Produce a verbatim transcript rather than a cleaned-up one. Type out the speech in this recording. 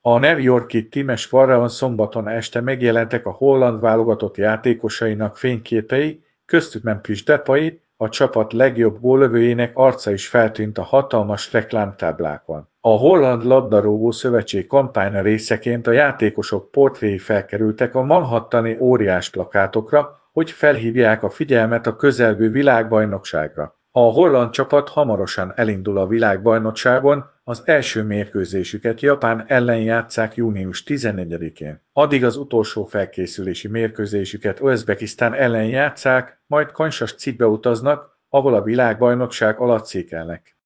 A New York-i tímes Pharaon szombaton este megjelentek a holland válogatott játékosainak fényképei, köztük Memphis Depay, a csapat legjobb góllövőjének arca is feltűnt a hatalmas reklámtáblákon. A Holland Labdarúgó Szövetség kampánya részeként a játékosok portréi felkerültek a manhattani óriás plakátokra, hogy felhívják a figyelmet a közelgő világbajnokságra. A holland csapat hamarosan elindul a világbajnokságon, az első mérkőzésüket Japán ellen játsszák június tizennegyedikén. Addig az utolsó felkészülési mérkőzésüket Özbekisztán ellen játsszák, majd Kansas Citybe utaznak, ahol a világbajnokság alatt székelnek.